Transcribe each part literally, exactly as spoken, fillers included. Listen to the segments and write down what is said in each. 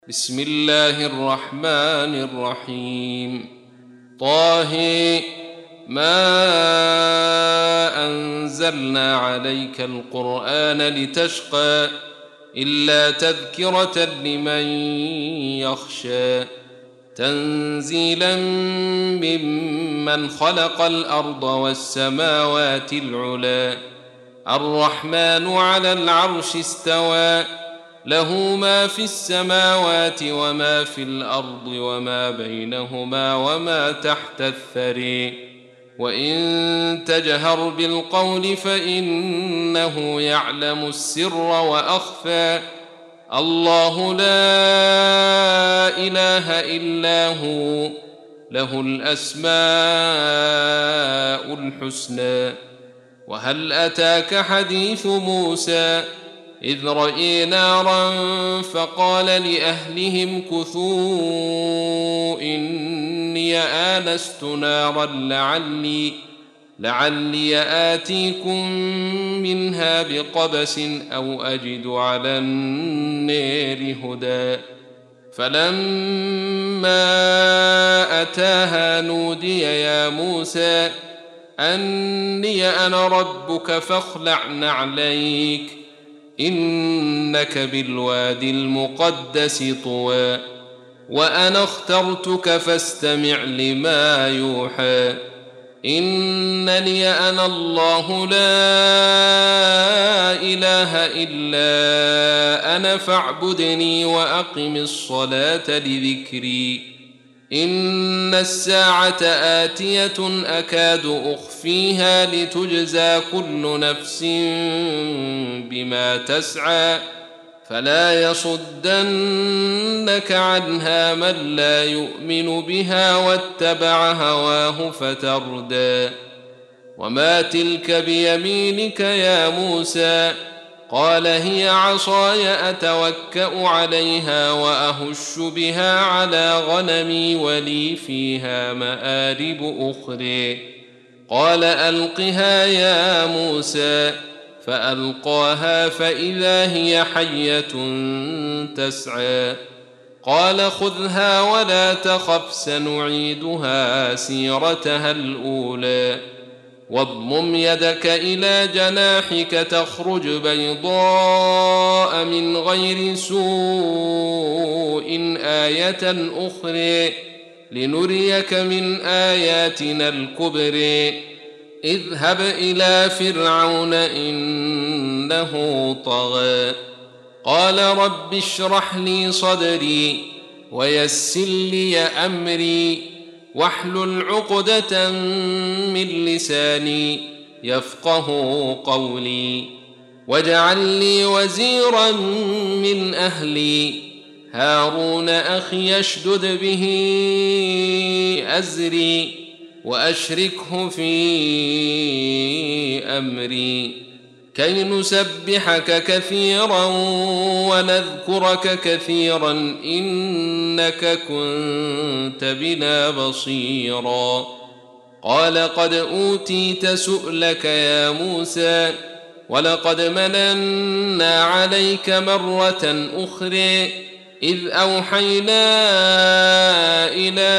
بسم الله الرحمن الرحيم. طه ما أنزلنا عليك القرآن لتشقى إلا تذكرة لمن يخشى تنزيلا ممن خلق الأرض والسماوات العلى الرحمن على العرش استوى له ما في السماوات وما في الأرض وما بينهما وما تحت الثري وإن تجهر بالقول فإنه يعلم السر وأخفى الله لا إله إلا هو له الأسماء الحسنى. وهل أتاك حديث موسى إذ رأي نارا فقال لأهلهم كثوا إني آنست نارا لعلي, لعلي آتيكم منها بقبس أو أجد على النار هدى. فلما أتاها نودي يا موسى أني أنا ربك فاخلع نعليك إنك بالوادي المقدس طوى وأنا اخترتك فاستمع لما يوحى إنني أنا الله لا إله إلا أنا فاعبدني وأقم الصلاة لذكري إن الساعة آتية أكاد أخفيها لتجزى كل نفس بما تسعى فلا يصدنك عنها من لا يؤمن بها واتبع هواه فتردى. وما تلك بيمينك يا موسى قال هي عصاي أتوكأ عليها وأهش بها على غنمي ولي فيها مآرب أخرى قال ألقها يا موسى فألقاها فإذا هي حية تسعى قال خذها ولا تخف سنعيدها سيرتها الأولى واضمم يدك إلى جناحك تخرج بيضاء من غير سوء آية أخرى لنريك من آياتنا الكبرى اذهب إلى فرعون إنه طغى قال رب اشرح لي صدري ويسر لي أمري واحلل عقدة من لساني يفقه قولي واجعل لي وزيرا من أهلي هارون أخي اشدد به أزري وأشركه في أمري كي نسبحك كثيرا ونذكرك كثيرا إنك كنت بنا بصيرا قال قد أوتيت سؤلك يا موسى ولقد مننا عليك مرة أخرى إذ أوحينا إلى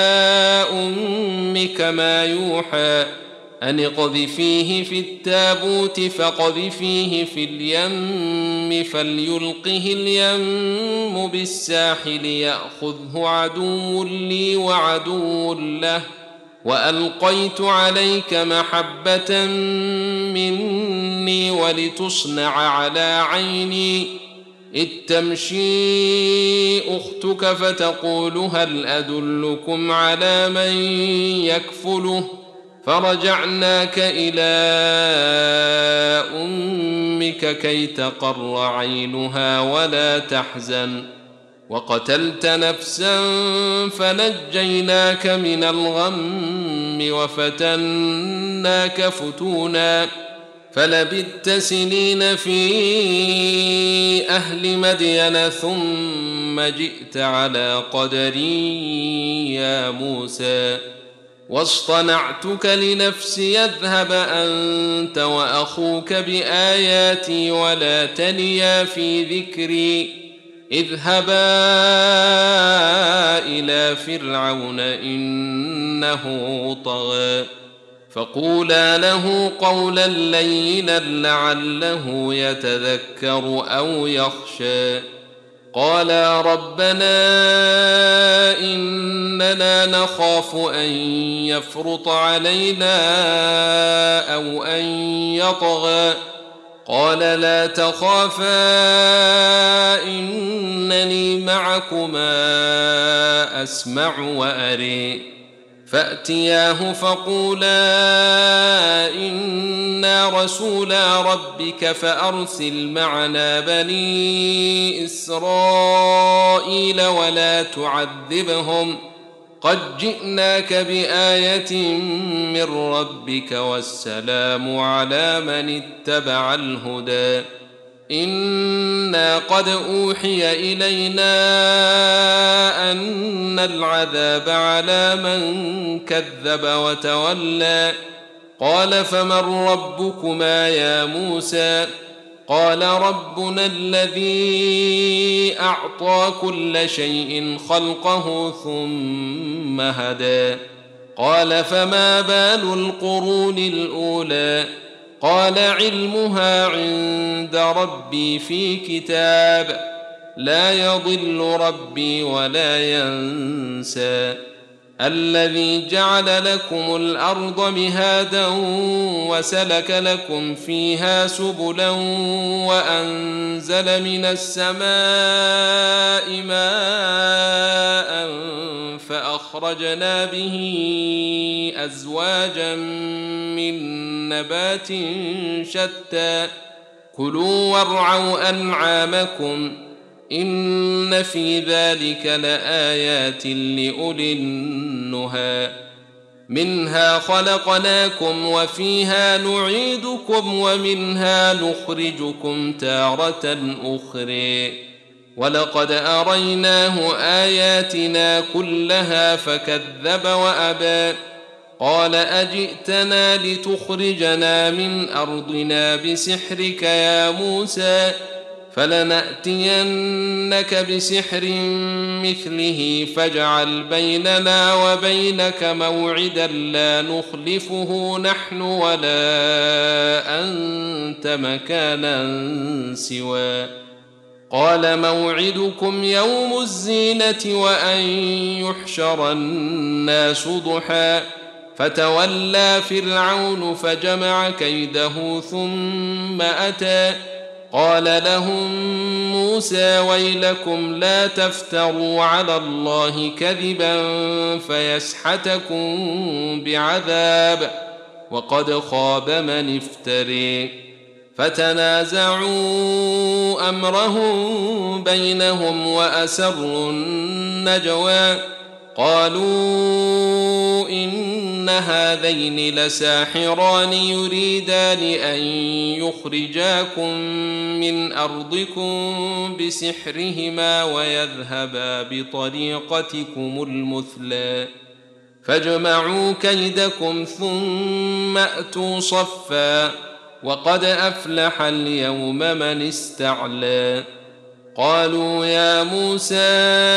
أمك ما يوحى أن اقذفيه في التابوت فاقذفيه في اليم فليلقه اليم بالساحل يأخذه عدو لي وعدو له وألقيت عليك محبة مني ولتصنع على عيني إذ تمشي أختك فتقول هل أدلكم على من يكفله فرجعناك إلى أمك كي تقر عينها ولا تحزن وقتلت نفسا فنجيناك من الغم وفتناك فتونا فلبثت سنين في أهل مدين ثم جئت على قدري يا موسى واصطنعتك لنفسي اذهب أنت وأخوك بآياتي ولا تنيا في ذكري اذهبا إلى فرعون إنه طغى فقولا له قولا لينا لعله يتذكر أو يخشى قالا ربنا إننا نخاف أن يفرط علينا أو أن يطغى قال لا تخافا إنني معكما أسمع وأري فأتياه فقولا إنا رسولا ربك فأرسل معنا بني إسرائيل ولا تعذبهم قد جئناك بآية من ربك والسلام على من اتبع الهدى إنا قد أوحي إلينا أن العذاب على من كذب وتولى قال فمن ربكما يا موسى قال ربنا الذي أعطى كل شيء خلقه ثم هدى قال فما بال القرون الأولى قال علمها عند ربي في كتاب لا يضل ربي ولا ينسى الذي جعل لكم الأرض مهادا وسلك لكم فيها سبلا وأنزل من السماء ماء فأخرجنا به أزواجا من نبات شتى كلوا وارعوا أنعامكم إن في ذلك لآيات لأولي النهى منها خلقناكم وفيها نعيدكم ومنها نخرجكم تارة أخرى ولقد أريناه آياتنا كلها فكذب وأبى قال أجئتنا لتخرجنا من أرضنا بسحرك يا موسى فلنأتينك بسحر مثله فاجعل بيننا وبينك موعدا لا نخلفه نحن ولا أنت مكانا سوى قال موعدكم يوم الزينة وأن يحشر الناس ضحى فتولى فرعون فجمع كيده ثم أتى قال لهم موسى ويلكم لا تفتروا على الله كذبا فيسحتكم بعذاب وقد خاب من افتري فتنازعوا أمرهم بينهم وأسروا النجوى قالوا إن هذين لساحران يريدان أن يخرجاكم من أرضكم بسحرهما ويذهبا بطريقتكم المثلى فاجمعوا كيدكم ثم أتوا صفا وقد أفلح اليوم من استعلى قالوا يا موسى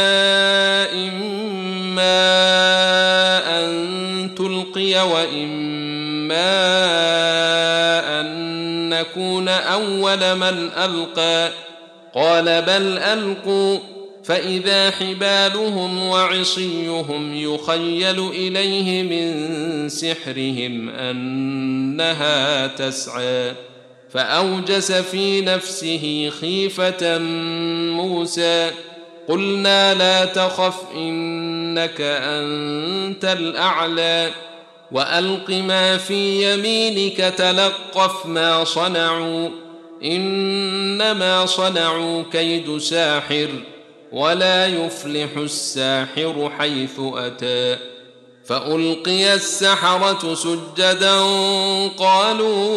إما أن تلقي وإما أن نكون أول من ألقى قال بل ألقوا فإذا حبالهم وعصيهم يخيل إليه من سحرهم أنها تسعى فأوجس في نفسه خيفة موسى قلنا لا تخف إنك أنت الأعلى وألق ما في يمينك تلقف ما صنعوا إنما صنعوا كيد ساحر ولا يفلح الساحر حيث أتى فألقي السحرة سجدا قالوا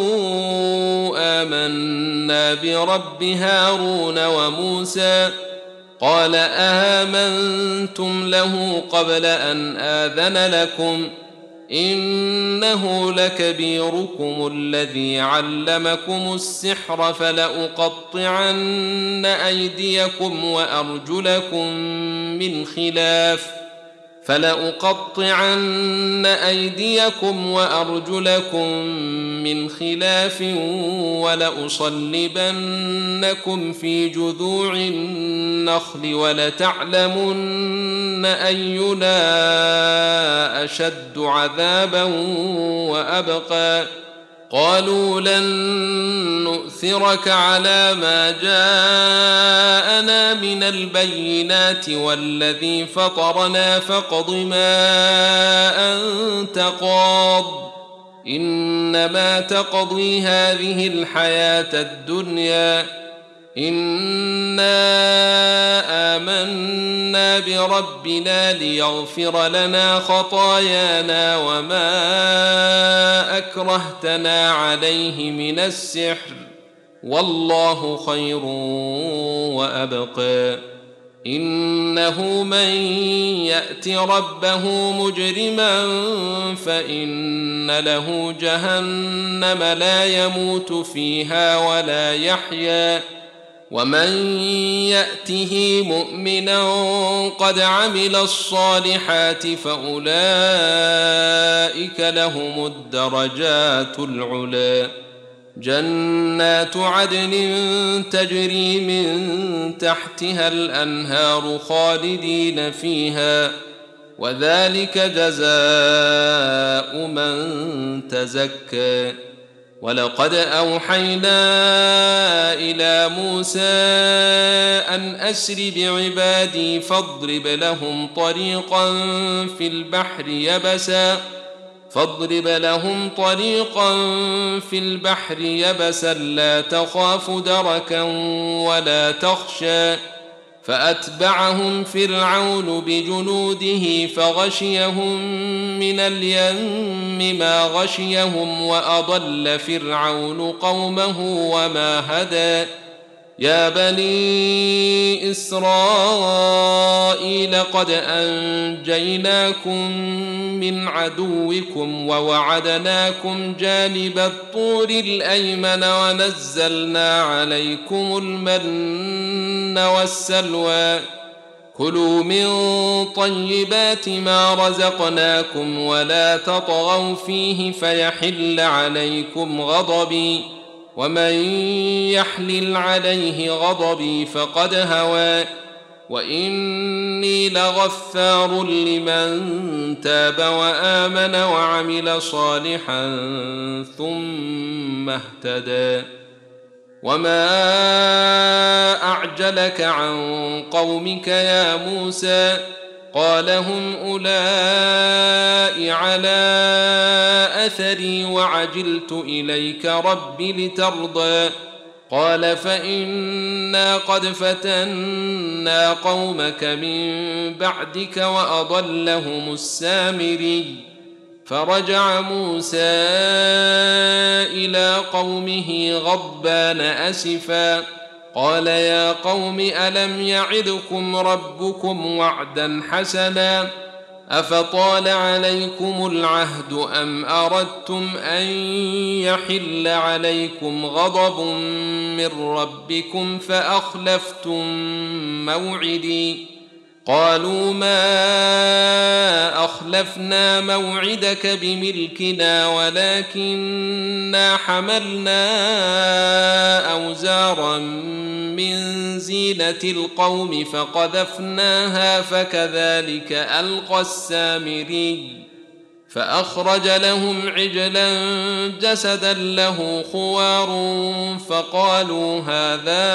آمنا برب هارون وموسى قال آمنتم له قبل أن آذن لكم إنه لكبيركم الذي علمكم السحر فلأقطعن أيديكم وأرجلكم من خلاف فلأقطعن أيديكم وأرجلكم من خلاف ولأصلبنكم في جذوع النخل ولتعلمن أينا أشد عذابا وأبقى قالوا لن نؤثرك على ما جاءنا من البينات والذي فطرنا فاقض ما أنت قاض إنما تقضي هذه الحياة الدنيا إنا آمنا بربنا ليغفر لنا خطايانا وما أكرهتنا عليه من السحر والله خير وأبقى إنه من يأت ربه مجرما فإن له جهنم لا يموت فيها ولا يحيا ومن يأته مؤمنا قد عمل الصالحات فأولئك لهم الدرجات العلى جنات عدن تجري من تحتها الأنهار خالدين فيها وذلك جزاء من تزكى ولقد أوحينا إلى موسى أن أسر بعبادي فاضرب لهم طريقا في البحر يبسا فاضرب لهم طريقا في البحر يبسا لا تخاف دركا ولا تخشى فأتبعهم فرعون بجنوده فغشيهم من اليم ما غشيهم وأضل فرعون قومه وما هدى يا بني إسرائيل قد أنجيناكم من عدوكم ووعدناكم جانب الطور الأيمن ونزلنا عليكم المن والسلوى كلوا من طيبات ما رزقناكم ولا تطغوا فيه فيحل عليكم غضبي ومن يحلل عليه غضبي فقد هوى وإني لغفار لمن تاب وآمن وعمل صالحا ثم اهتدى وما أعجلك عن قومك يا موسى قال هم أولئك على أثري وعجلت إليك رب لترضى قال فإنا قد فتنا قومك من بعدك وأضلهم السامري فرجع موسى إلى قومه غضبان أسفا قال يا قوم ألم يعدكم ربكم وعدا حسنا أفطال عليكم العهد أم أردتم أن يحل عليكم غضب من ربكم فأخلفتم موعدي قالوا ما أخلفنا موعدك بملكنا ولكننا حملنا أوزارا من زينة القوم فقذفناها فكذلك ألقى السامري فأخرج لهم عجلا جسدا له خوار فقالوا هذا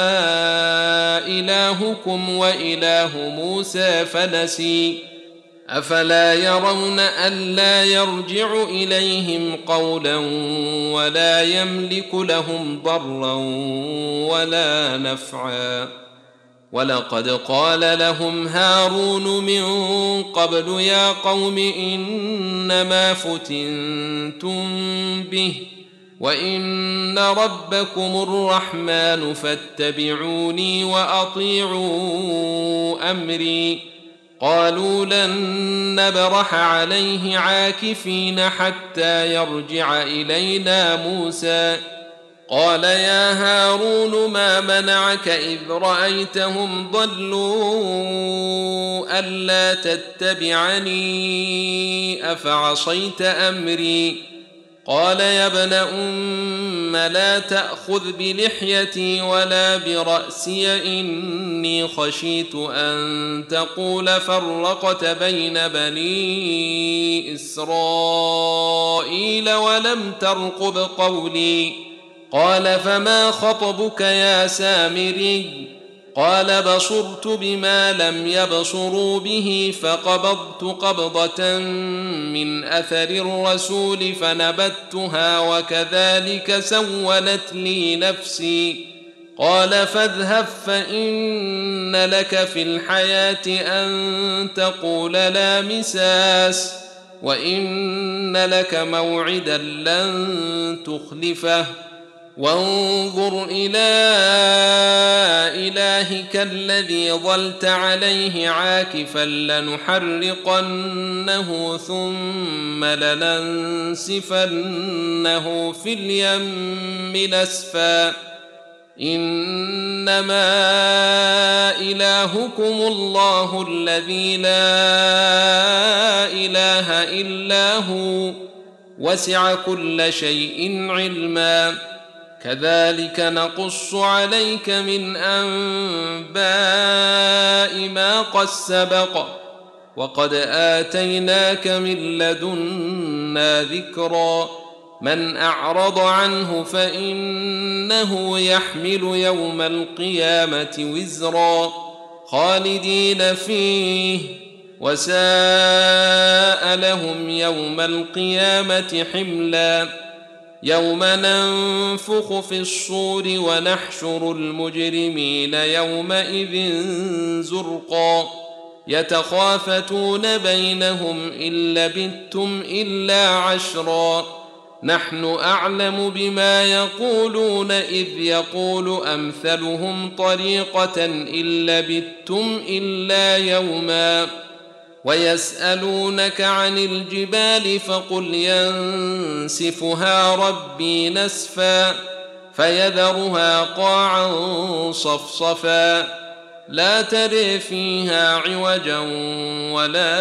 إلهكم وإله موسى فنسي أفلا يرون ألا يرجع إليهم قولا ولا يملك لهم ضرا ولا نفعا ولقد قال لهم هارون من قبل يا قوم إنما فتنتم به وإن ربكم الرحمن فاتبعوني وأطيعوا أمري قالوا لن نبرح عليه عاكفين حتى يرجع إلينا موسى قال يا هارون ما منعك إذ رأيتهم ضلوا ألا تتبعني أفعصيت أمري قال يا ابن أم لا تأخذ بلحيتي ولا برأسي إني خشيت أن تقول فرقت بين بني إسرائيل ولم ترقب قولي قال فما خطبك يا سامري قال بصرت بما لم يبصروا به فقبضت قبضة من أثر الرسول فنبتها وكذلك سولت لي نفسي قال فاذهب فإن لك في الحياة أن تقول لا مساس وإن لك موعدا لن تخلفه وانظر إلى إلهك الذي ظلت عليه عاكفا لنحرقنه ثم لننسفنه في اليم نسفا إنما إلهكم الله الذي لا إله إلا هو وسع كل شيء علما كذلك نقص عليك من أنباء ما قد سبق وقد آتيناك من لدنا ذكرا من أعرض عنه فإنه يحمل يوم القيامة وزرا خالدين فيه وساء لهم يوم القيامة حملا يوم ننفخ في الصور ونحشر المجرمين يومئذ زرقا يتخافتون بينهم إن لبثتم إلا عشرا نحن أعلم بما يقولون إذ يقول أمثلهم طريقة إن لبثتم إلا يوما ويسألونك عن الجبال فقل ينسفها ربي نسفا فيذرها قاعا صفصفا لا ترى فيها عوجا ولا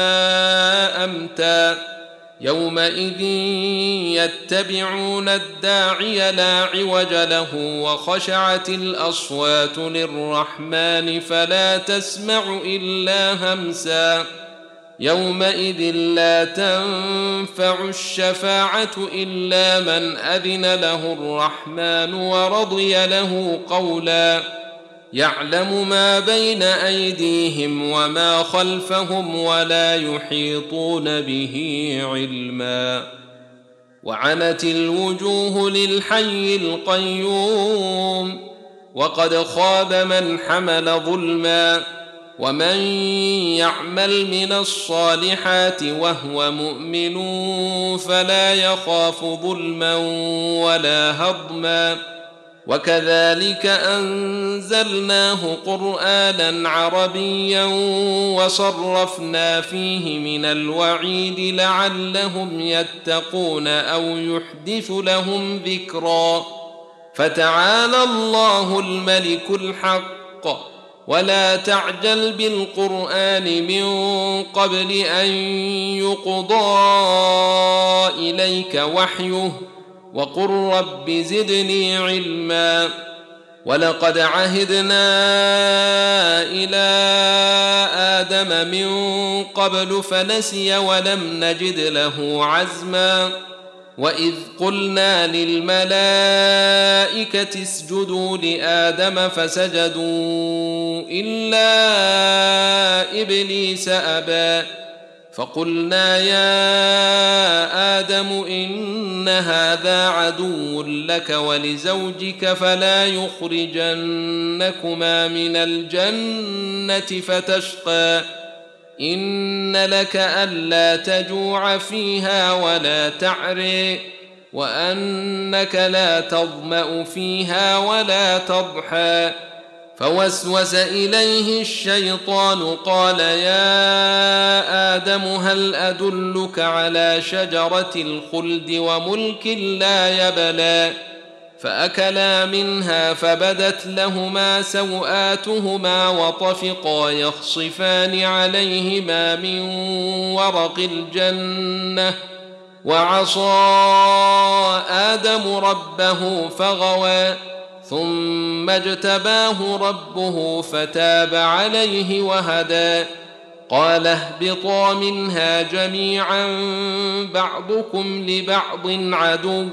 أمتا يومئذ يتبعون الداعي لا عوج له وخشعت الأصوات للرحمن فلا تسمع إلا همسا يومئذ لا تنفع الشفاعة إلا من أذن له الرحمن ورضي له قولا يعلم ما بين أيديهم وما خلفهم ولا يحيطون به علما وعنت الوجوه للحي القيوم وقد خاب من حمل ظلما ومن يعمل من الصالحات وهو مؤمن فلا يخاف ظلما ولا هضما وكذلك أنزلناه قرآنا عربيا وصرفنا فيه من الوعيد لعلهم يتقون أو يحدث لهم ذكرا فتعالى الله الملك الحق ولا تعجل بالقرآن من قبل أن يقضى إليك وحيه وقل رب زدني علما ولقد عهدنا إلى آدم من قبل فنسي ولم نجد له عزما وإذ قلنا للملائكة اسجدوا لآدم فسجدوا إلا إبليس أبى فقلنا يا آدم إن هذا عدو لك ولزوجك فلا يخرجنكما من الجنة فتشقى إن لك ألا تجوع فيها ولا تعري وأنك لا تظمأ فيها ولا تضحى فوسوس إليه الشيطان قال يا آدم هل أدلك على شجرة الخلد وملك لا يبلى فأكلا منها فبدت لهما سوآتهما وطفقا يخصفان عليهما من ورق الجنة وعصى آدم ربه فغوى ثم اجتباه ربه فتاب عليه وهدى قال اهبطا منها جميعا بعضكم لبعض عدو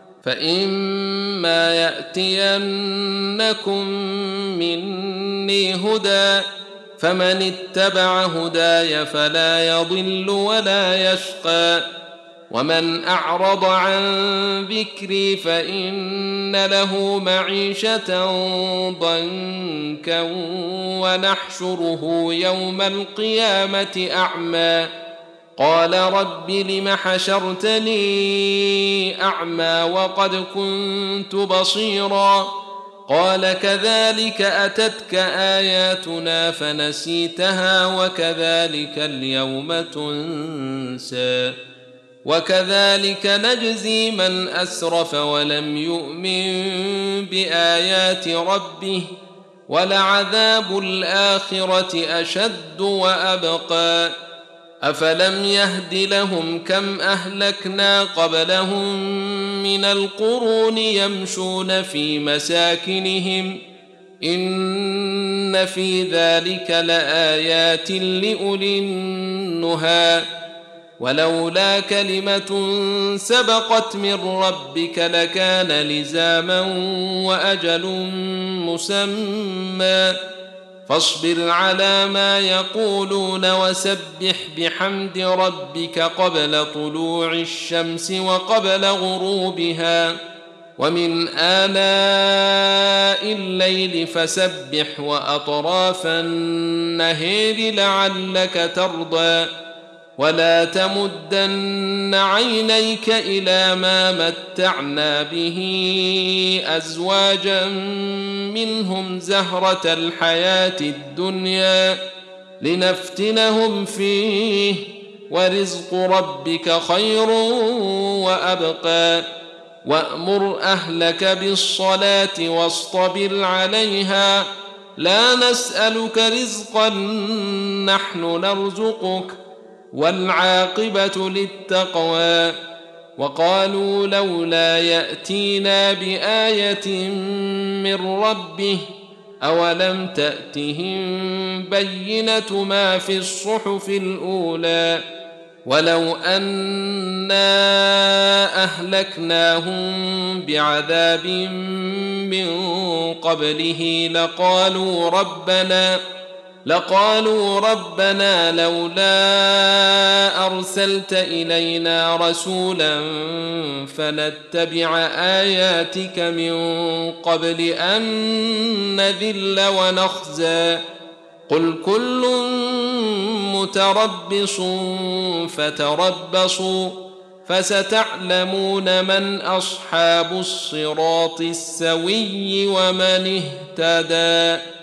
فإما يأتينكم مني هدى فمن اتبع هداي فلا يضل ولا يشقى ومن أعرض عن ذكري فإن له معيشة ضنكا ونحشره يوم القيامة أعمى قال رب لم حشرتني أعمى وقد كنت بصيرا قال كذلك أتتك آياتنا فنسيتها وكذلك اليوم تنسى وكذلك نجزي من أسرف ولم يؤمن بآيات ربه ولعذاب الآخرة أشد وأبقى أفلم يهد لهم كم أهلكنا قبلهم من القرون يمشون في مساكنهم إن في ذلك لآيات لأولي النهى ولولا كلمة سبقت من ربك لكان لزاما وأجل مسمى فاصبر على ما يقولون وسبح بحمد ربك قبل طلوع الشمس وقبل غروبها ومن آلاء الليل فسبح وأطراف النهير لعلك ترضى ولا تمدن عينيك إلى ما متعنا به أزواجا منهم زهرة الحياة الدنيا لنفتنهم فيه ورزق ربك خير وأبقى وأمر أهلك بالصلاة واصطبر عليها لا نسألك رزقا نحن نرزقك والعاقبة للتقوى وقالوا لولا يأتينا بآية من ربه أولم تأتهم بينة ما في الصحف الأولى ولو أنا أهلكناهم بعذاب من قبله لقالوا ربنا لقالوا ربنا لولا أرسلت إلينا رسولا فنتبع آياتك من قبل أن نذل ونخزى قل كل متربص فتربصوا فستعلمون من أصحاب الصراط السوي ومن اهتدى.